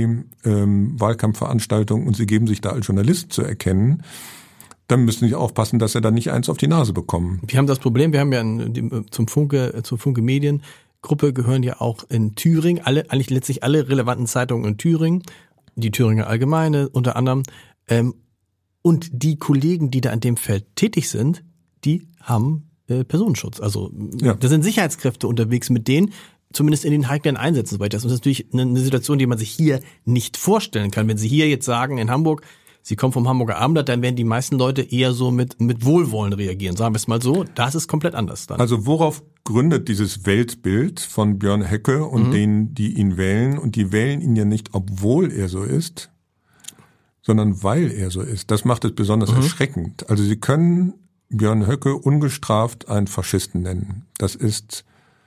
AfD-Wahlkampfveranstaltung und sie geben sich da als Journalist zu erkennen, dann müssen sie aufpassen, dass sie da nicht eins auf die Nase bekommen. Wir haben das Problem, wir haben ja zur Funke Mediengruppe gehören ja auch in Thüringen, eigentlich letztlich alle relevanten Zeitungen in Thüringen, die Thüringer Allgemeine unter anderem, und die Kollegen, die da in dem Feld tätig sind, die haben Personenschutz. Also da sind Sicherheitskräfte unterwegs, mit denen zumindest in den heiklen Einsätzen weiter. Das ist natürlich eine Situation, die man sich hier nicht vorstellen kann. Wenn Sie hier jetzt sagen, in Hamburg, Sie kommen vom Hamburger Abendblatt, dann werden die meisten Leute eher so mit Wohlwollen reagieren. Sagen wir es mal so, das ist komplett anders dann. Also worauf gründet dieses Weltbild von Björn Höcke und denen, die ihn wählen? Und die wählen ihn ja nicht, obwohl er so ist, sondern weil er so ist. Das macht es besonders erschreckend. Also Sie können Björn Höcke ungestraft einen Faschisten nennen. Das ist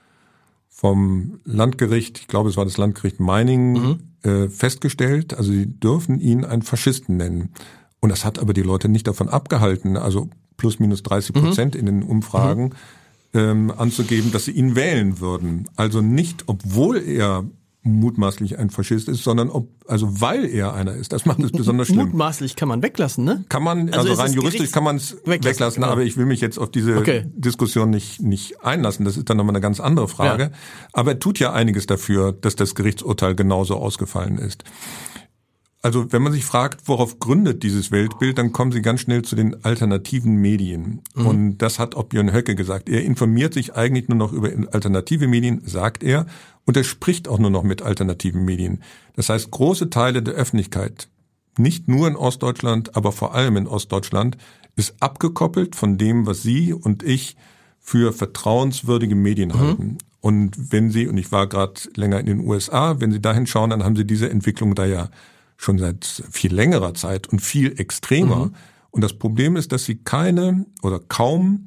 vom Landgericht, ich glaube es war das Landgericht Meiningen, festgestellt. Also sie dürfen ihn einen Faschisten nennen. Und das hat aber die Leute nicht davon abgehalten, also plus minus 30% in den Umfragen anzugeben, dass sie ihn wählen würden. Also nicht, obwohl er mutmaßlich ein Faschist ist, sondern weil er einer ist. Das macht es besonders schlimm. Mutmaßlich kann man weglassen, ne? Kann man, also rein juristisch kann man es weglassen, aber ich will mich jetzt auf diese Diskussion nicht einlassen. Das ist dann nochmal eine ganz andere Frage. Ja. Aber er tut ja einiges dafür, dass das Gerichtsurteil genauso ausgefallen ist. Also wenn man sich fragt, worauf gründet dieses Weltbild, dann kommen Sie ganz schnell zu den alternativen Medien. Und das hat auch Björn Höcke gesagt. Er informiert sich eigentlich nur noch über alternative Medien, sagt er, und er spricht auch nur noch mit alternativen Medien. Das heißt, große Teile der Öffentlichkeit, nicht nur in Ostdeutschland, aber vor allem in Ostdeutschland, ist abgekoppelt von dem, was Sie und ich für vertrauenswürdige Medien halten. Und wenn Sie, und ich war gerade länger in den USA, wenn Sie dahin schauen, dann haben Sie diese Entwicklung da ja schon seit viel längerer Zeit und viel extremer. Und das Problem ist, dass sie keine oder kaum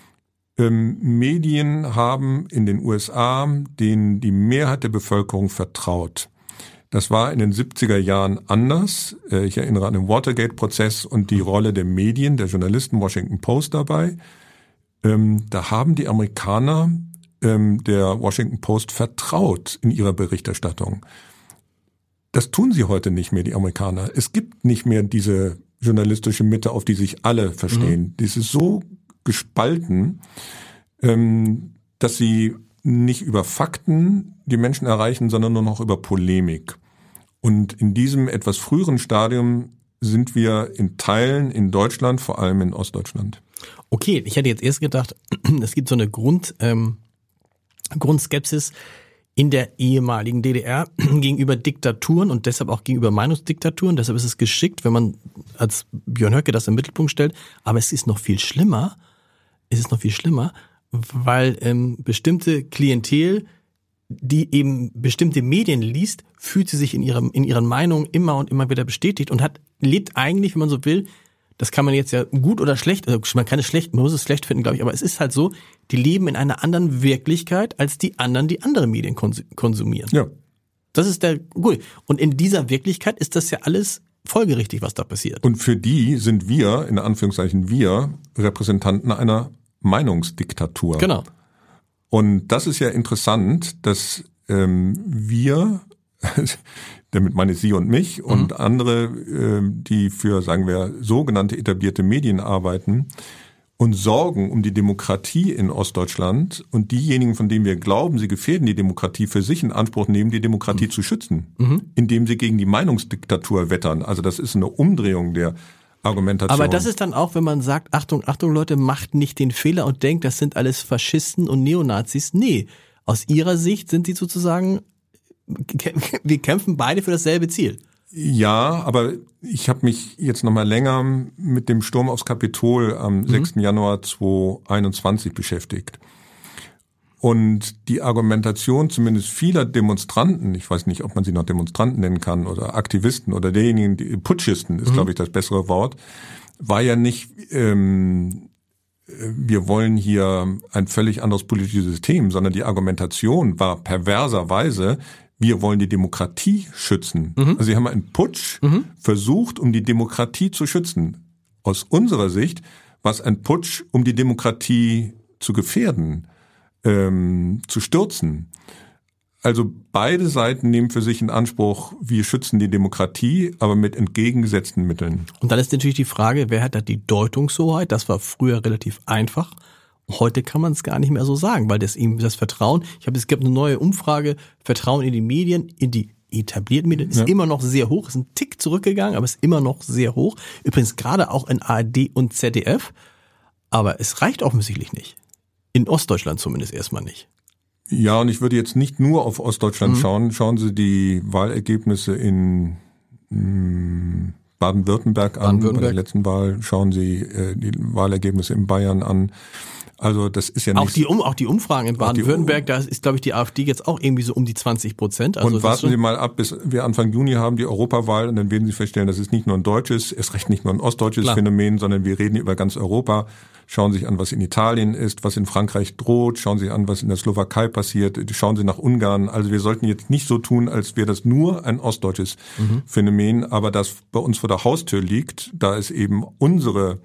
Medien haben in den USA, denen die Mehrheit der Bevölkerung vertraut. Das war in den 70er Jahren anders. Ich erinnere an den Watergate-Prozess und die Rolle der Medien, der Journalisten, Washington Post dabei. Da haben die Amerikaner der Washington Post vertraut in ihrer Berichterstattung. Das tun sie heute nicht mehr, die Amerikaner. Es gibt nicht mehr diese journalistische Mitte, auf die sich alle verstehen. Das ist so gespalten, dass sie nicht über Fakten die Menschen erreichen, sondern nur noch über Polemik. Und in diesem etwas früheren Stadium sind wir in Teilen in Deutschland, vor allem in Ostdeutschland. Okay, ich hätte jetzt erst gedacht, es gibt so eine Grundskepsis in der ehemaligen DDR gegenüber Diktaturen und deshalb auch gegenüber Meinungsdiktaturen. Deshalb ist es geschickt, wenn man als Björn Höcke das im Mittelpunkt stellt. Aber es ist noch viel schlimmer. Weil bestimmte Klientel, die eben bestimmte Medien liest, fühlt sie sich in ihren Meinungen immer und immer wieder bestätigt und lebt eigentlich, wenn man so will, das kann man jetzt ja gut oder schlecht, also man kann es schlecht, man muss es schlecht finden, glaube ich, aber es ist halt so, die leben in einer anderen Wirklichkeit als die anderen, die andere Medien konsumieren. Ja. Das ist gut. Und in dieser Wirklichkeit ist das ja alles folgerichtig, was da passiert. Und für die sind wir, in Anführungszeichen wir, Repräsentanten einer Meinungsdiktatur. Genau. Und das ist ja interessant, dass wir, damit meine ich Sie und mich und andere, die für, sagen wir, sogenannte etablierte Medien arbeiten und sorgen um die Demokratie in Ostdeutschland und diejenigen, von denen wir glauben, sie gefährden die Demokratie, für sich in Anspruch nehmen, die Demokratie zu schützen, indem sie gegen die Meinungsdiktatur wettern. Also das ist eine Umdrehung der Argumentation. Aber das ist dann auch, wenn man sagt, Achtung, Leute, macht nicht den Fehler und denkt, das sind alles Faschisten und Neonazis. Nee, aus ihrer Sicht sind sie sozusagen, wir kämpfen beide für dasselbe Ziel. Ja, aber ich habe mich jetzt noch mal länger mit dem Sturm aufs Kapitol am 6. Januar 2021 beschäftigt. Und die Argumentation zumindest vieler Demonstranten, ich weiß nicht, ob man sie noch Demonstranten nennen kann oder Aktivisten oder derjenigen, die Putschisten ist, glaube ich, das bessere Wort, war ja nicht, wir wollen hier ein völlig anderes politisches System, sondern die Argumentation war perverserweise, wir wollen die Demokratie schützen. Also sie haben einen Putsch versucht, um die Demokratie zu schützen. Aus unserer Sicht war es ein Putsch, um die Demokratie zu gefährden, zu stürzen. Also beide Seiten nehmen für sich in Anspruch, wir schützen die Demokratie, aber mit entgegengesetzten Mitteln. Und dann ist natürlich die Frage, wer hat da die Deutungshoheit? Das war früher relativ einfach. Heute kann man es gar nicht mehr so sagen, weil das Vertrauen, es gab eine neue Umfrage, Vertrauen in die Medien, in die etablierten Medien ist immer noch sehr hoch, ist ein Tick zurückgegangen, aber ist immer noch sehr hoch. Übrigens gerade auch in ARD und ZDF, aber es reicht offensichtlich nicht. In Ostdeutschland zumindest erstmal nicht. Ja, und ich würde jetzt nicht nur auf Ostdeutschland schauen. Schauen Sie die Wahlergebnisse in Baden-Württemberg an. Bei der letzten Wahl schauen Sie die Wahlergebnisse in Bayern an. Also das ist ja nicht... Auch die Umfragen in Baden-Württemberg, da ist, glaube ich, die AfD jetzt auch irgendwie so um die 20%. Also und warten Sie mal ab, bis wir Anfang Juni haben die Europawahl und dann werden Sie feststellen, das ist nicht nur ein deutsches, erst recht nicht nur ein ostdeutsches Phänomen, sondern wir reden über ganz Europa. Schauen Sie sich an, was in Italien ist, was in Frankreich droht. Schauen Sie an, was in der Slowakei passiert. Schauen Sie nach Ungarn. Also wir sollten jetzt nicht so tun, als wäre das nur ein ostdeutsches Phänomen, aber das bei uns vor der Haustür liegt, da es eben unsere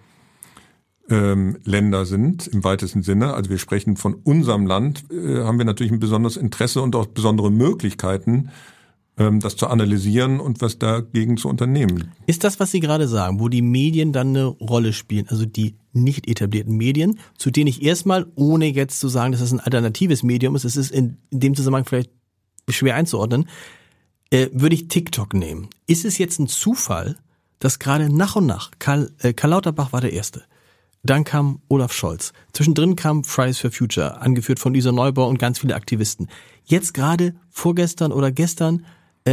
Länder sind im weitesten Sinne, also wir sprechen von unserem Land, haben wir natürlich ein besonderes Interesse und auch besondere Möglichkeiten, das zu analysieren und was dagegen zu unternehmen. Ist das, was Sie gerade sagen, wo die Medien dann eine Rolle spielen, also die nicht etablierten Medien, zu denen ich erstmal, ohne jetzt zu sagen, dass das ein alternatives Medium ist, es ist in dem Zusammenhang vielleicht schwer einzuordnen, würde ich TikTok nehmen. Ist es jetzt ein Zufall, dass gerade nach und nach, Karl Lauterbach war der Erste, dann kam Olaf Scholz. Zwischendrin kam Fridays for Future, angeführt von Lisa Neubauer und ganz viele Aktivisten. Jetzt gerade vorgestern oder gestern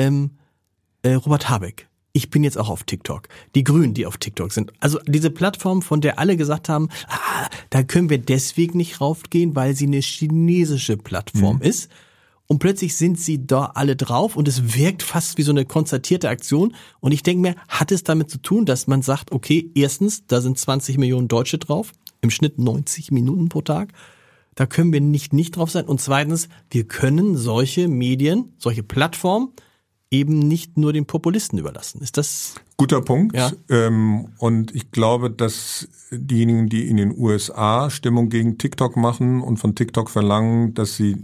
Robert Habeck. Ich bin jetzt auch auf TikTok. Die Grünen, die auf TikTok sind. Also diese Plattform, von der alle gesagt haben, da können wir deswegen nicht raufgehen, weil sie eine chinesische Plattform ist. Und plötzlich sind sie da alle drauf und es wirkt fast wie so eine konzertierte Aktion. Und ich denke mir, hat es damit zu tun, dass man sagt, okay, erstens, da sind 20 Millionen Deutsche drauf, im Schnitt 90 Minuten pro Tag. Da können wir nicht drauf sein. Und zweitens, wir können solche Medien, solche Plattformen eben nicht nur den Populisten überlassen. Ist das... Guter Punkt. Ja. Und ich glaube, dass diejenigen, die in den USA Stimmung gegen TikTok machen und von TikTok verlangen, dass sie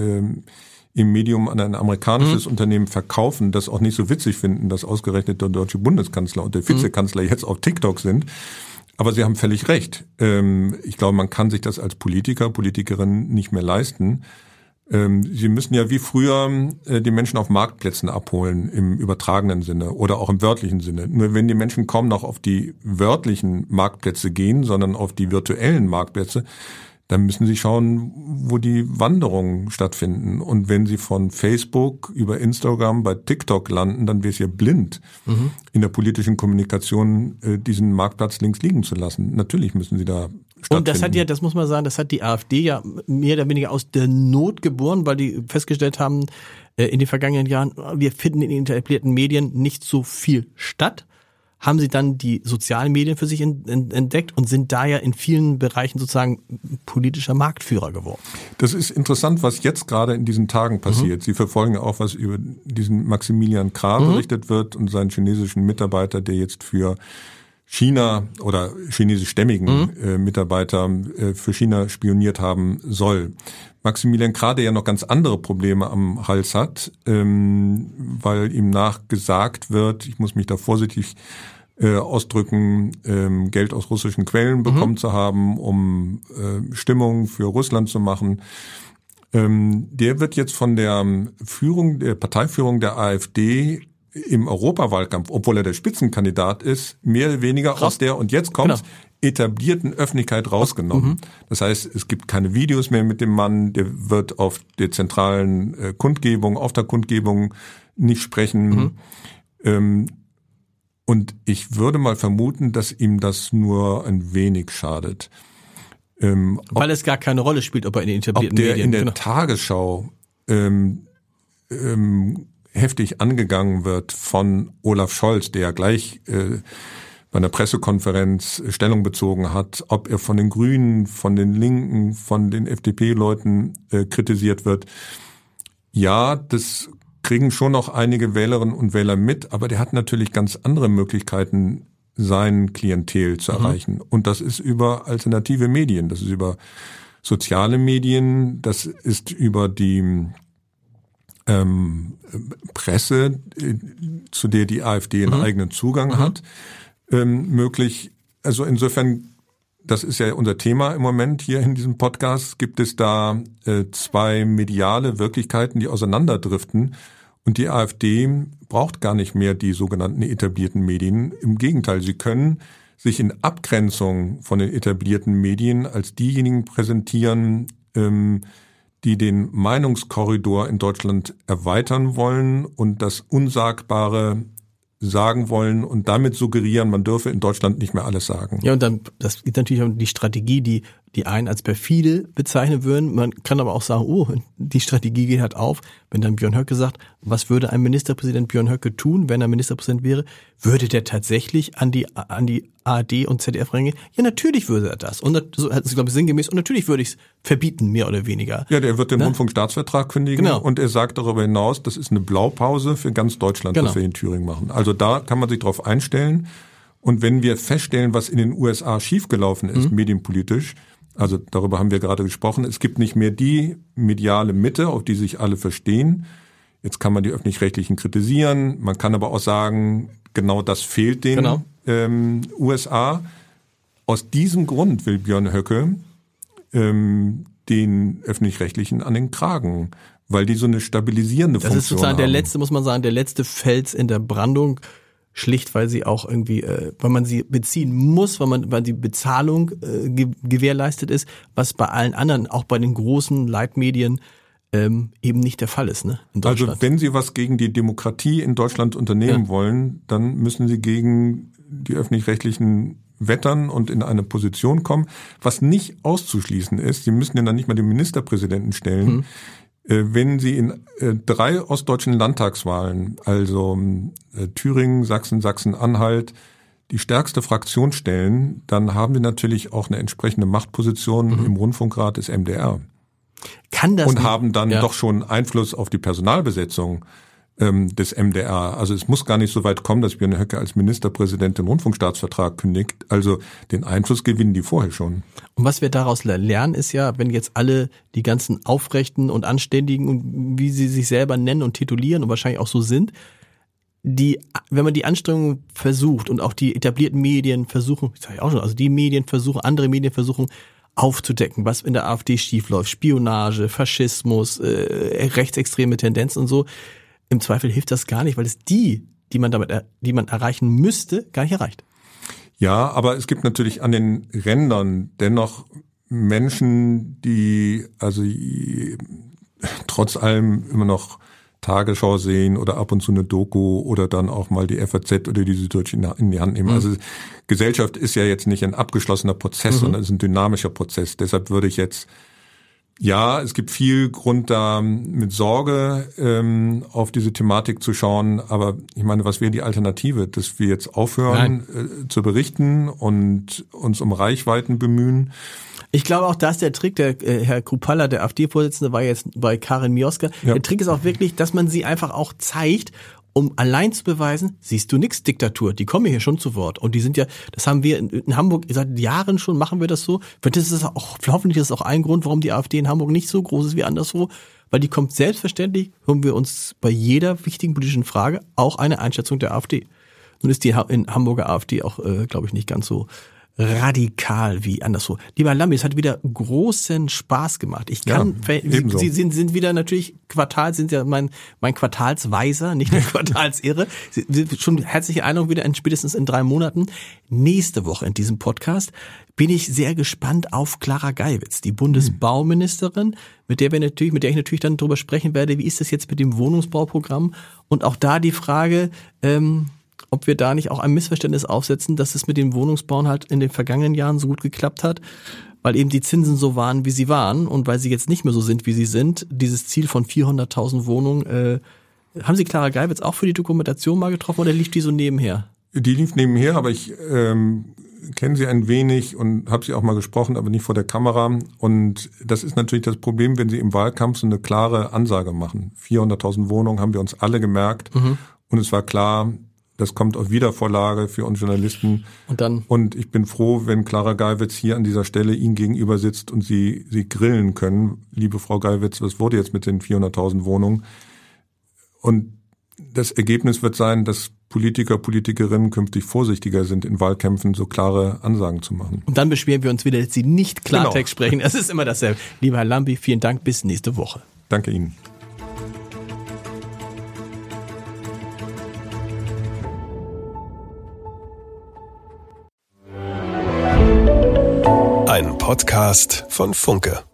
im Medium an ein amerikanisches Unternehmen verkaufen, das auch nicht so witzig finden, dass ausgerechnet der deutsche Bundeskanzler und der Vizekanzler jetzt auf TikTok sind. Aber Sie haben völlig recht. Ich glaube, man kann sich das als Politiker, Politikerin nicht mehr leisten. Sie müssen ja wie früher die Menschen auf Marktplätzen abholen, im übertragenen Sinne oder auch im wörtlichen Sinne. Nur wenn die Menschen kaum noch auf die wörtlichen Marktplätze gehen, sondern auf die virtuellen Marktplätze, dann müssen sie schauen, wo die Wanderungen stattfinden. Und wenn sie von Facebook über Instagram bei TikTok landen, dann wäre es ja blind, in der politischen Kommunikation diesen Marktplatz links liegen zu lassen. Natürlich müssen sie da stattfinden. Und das hat ja, das muss man sagen, das hat die AfD ja mehr oder weniger aus der Not geboren, weil die festgestellt haben, in den vergangenen Jahren, wir finden in den etablierten Medien nicht so viel statt. Haben sie dann die sozialen Medien für sich entdeckt und sind da ja in vielen Bereichen sozusagen politischer Marktführer geworden. Das ist interessant, was jetzt gerade in diesen Tagen passiert. Sie verfolgen auch, was über diesen Maximilian Krah berichtet wird und seinen chinesischen Mitarbeiter, der jetzt für China oder chinesischstämmigen Mitarbeiter für China spioniert haben soll. Maximilian Krah, der ja noch ganz andere Probleme am Hals hat, weil ihm nachgesagt wird, ich muss mich da vorsichtig ausdrücken, Geld aus russischen Quellen bekommen zu haben, um Stimmung für Russland zu machen. Der wird jetzt von der Parteiführung der AfD im Europawahlkampf, obwohl er der Spitzenkandidat ist, mehr oder weniger aus der, und jetzt kommt's, etablierten Öffentlichkeit rausgenommen. Das heißt, es gibt keine Videos mehr mit dem Mann, der wird auf der zentralen Kundgebung, auf der Kundgebung nicht sprechen. Und ich würde mal vermuten, dass ihm das nur ein wenig schadet. Weil es gar keine Rolle spielt, ob er in den etablierten Medien... Medien... in der Tagesschau heftig angegangen wird von Olaf Scholz, der ja gleich bei einer Pressekonferenz Stellung bezogen hat, ob er von den Grünen, von den Linken, von den FDP-Leuten kritisiert wird. Ja, das kriegen schon noch einige Wählerinnen und Wähler mit, aber der hat natürlich ganz andere Möglichkeiten, sein Klientel zu erreichen. Und das ist über alternative Medien, das ist über soziale Medien, das ist über die Presse, zu der die AfD einen eigenen Zugang hat, möglich. Also insofern, das ist ja unser Thema im Moment hier in diesem Podcast, gibt es da zwei mediale Wirklichkeiten, die auseinanderdriften. Und die AfD braucht gar nicht mehr die sogenannten etablierten Medien. Im Gegenteil, sie können sich in Abgrenzung von den etablierten Medien als diejenigen präsentieren, die den Meinungskorridor in Deutschland erweitern wollen und das Unsagbare sagen wollen und damit suggerieren, man dürfe in Deutschland nicht mehr alles sagen. Ja, und dann, das ist natürlich auch die Strategie, die einen als perfide bezeichnen würden. Man kann aber auch sagen, oh, die Strategie geht halt auf. Wenn dann Björn Höcke sagt, was würde ein Ministerpräsident Björn Höcke tun, wenn er Ministerpräsident wäre? Würde der tatsächlich an die ARD und ZDF reingehen? Ja, natürlich würde er das. Und so hat es, glaube ich, sinngemäß. Und natürlich würde ich es verbieten, mehr oder weniger. Ja, der wird den Rundfunkstaatsvertrag kündigen. Genau. Und er sagt darüber hinaus, das ist eine Blaupause für ganz Deutschland, was wir in Thüringen machen. Also da kann man sich drauf einstellen. Und wenn wir feststellen, was in den USA schiefgelaufen ist, medienpolitisch, also darüber haben wir gerade gesprochen, es gibt nicht mehr die mediale Mitte, auf die sich alle verstehen. Jetzt kann man die Öffentlich-Rechtlichen kritisieren, man kann aber auch sagen, genau das fehlt den USA. Aus diesem Grund will Björn Höcke den Öffentlich-Rechtlichen an den Kragen, weil die so eine stabilisierende Funktion haben. Das ist sozusagen der letzte, muss man sagen, der letzte Fels in der Brandung. Schlicht, weil sie auch irgendwie, weil man sie beziehen muss, weil die Bezahlung gewährleistet ist, was bei allen anderen, auch bei den großen Leitmedien, eben nicht der Fall ist, ne? In Deutschland. Also wenn Sie was gegen die Demokratie in Deutschland unternehmen wollen, dann müssen Sie gegen die Öffentlich-Rechtlichen wettern und in eine Position kommen, was nicht auszuschließen ist. Sie müssen ja dann nicht mal den Ministerpräsidenten stellen. Wenn Sie in 3 ostdeutschen Landtagswahlen, also Thüringen, Sachsen, Sachsen-Anhalt, die stärkste Fraktion stellen, dann haben Sie natürlich auch eine entsprechende Machtposition im Rundfunkrat des MDR. Kann das und haben dann doch schon Einfluss auf die Personalbesetzung des MDR. Also es muss gar nicht so weit kommen, dass Björn Höcke als Ministerpräsident den Rundfunkstaatsvertrag kündigt. Also den Einfluss gewinnen die vorher schon. Und was wir daraus lernen, ist ja, wenn jetzt alle die ganzen Aufrechten und Anständigen und wie sie sich selber nennen und titulieren und wahrscheinlich auch so sind, wenn man die Anstrengungen versucht und auch die etablierten Medien versuchen, das sage ich auch schon, also die Medien versuchen, andere Medien versuchen aufzudecken, was in der AfD schiefläuft, Spionage, Faschismus, rechtsextreme Tendenzen und so. Im Zweifel hilft das gar nicht, weil es die man erreichen müsste, gar nicht erreicht. Ja, aber es gibt natürlich an den Rändern dennoch Menschen, die also trotz allem immer noch Tagesschau sehen oder ab und zu eine Doku oder dann auch mal die FAZ oder die Süddeutsche in die Hand nehmen. Also Gesellschaft ist ja jetzt nicht ein abgeschlossener Prozess, sondern es ist ein dynamischer Prozess. Deshalb würde ich jetzt es gibt viel Grund da mit Sorge auf diese Thematik zu schauen, aber ich meine, was wäre die Alternative, dass wir jetzt aufhören zu berichten und uns um Reichweiten bemühen? Ich glaube auch, da ist der Trick, der Herr Krupalla, der AfD-Vorsitzende, war jetzt bei Karin Mioska. Ja. Der Trick ist auch wirklich, dass man sie einfach auch zeigt, um allein zu beweisen, siehst du nix, Diktatur, die kommen hier schon zu Wort. Und die sind ja, das haben wir in Hamburg seit Jahren schon, machen wir das so. Das ist auch, hoffentlich ist das auch ein Grund, warum die AfD in Hamburg nicht so groß ist wie anderswo, weil die kommt selbstverständlich, hören wir uns bei jeder wichtigen politischen Frage auch eine Einschätzung der AfD. Nun ist die in Hamburger AfD auch, glaube ich, nicht ganz so radikal wie anderswo. Lieber Lambi, es hat wieder großen Spaß gemacht. Ich kann, Sie sind wieder natürlich sind ja mein Quartalsweiser, nicht der Quartalsirre. Schon herzliche Einladung wieder spätestens in 3 Monaten. Nächste Woche in diesem Podcast bin ich sehr gespannt auf Clara Geiwitz, die Bundesbauministerin, mit der ich natürlich dann drüber sprechen werde, wie ist das jetzt mit dem Wohnungsbauprogramm? Und auch da die Frage, ob wir da nicht auch ein Missverständnis aufsetzen, dass es mit dem Wohnungsbauen halt in den vergangenen Jahren so gut geklappt hat, weil eben die Zinsen so waren, wie sie waren und weil sie jetzt nicht mehr so sind, wie sie sind. Dieses Ziel von 400.000 Wohnungen, haben Sie Clara Geiwitz auch für die Dokumentation mal getroffen oder lief die so nebenher? Die lief nebenher, aber ich kenne sie ein wenig und habe sie auch mal gesprochen, aber nicht vor der Kamera. Und das ist natürlich das Problem, wenn Sie im Wahlkampf so eine klare Ansage machen. 400.000 Wohnungen haben wir uns alle gemerkt. Und es war klar, das kommt auf Wiedervorlage für uns Journalisten. Und ich bin froh, wenn Clara Geiwitz hier an dieser Stelle Ihnen gegenüber sitzt und Sie grillen können. Liebe Frau Geiwitz, was wurde jetzt mit den 400.000 Wohnungen? Und das Ergebnis wird sein, dass Politiker, Politikerinnen künftig vorsichtiger sind, in Wahlkämpfen so klare Ansagen zu machen. Und dann beschweren wir uns wieder, dass Sie nicht Klartext sprechen. Es ist immer dasselbe. Lieber Herr Lambi, vielen Dank. Bis nächste Woche. Danke Ihnen. Ein Podcast von Funke.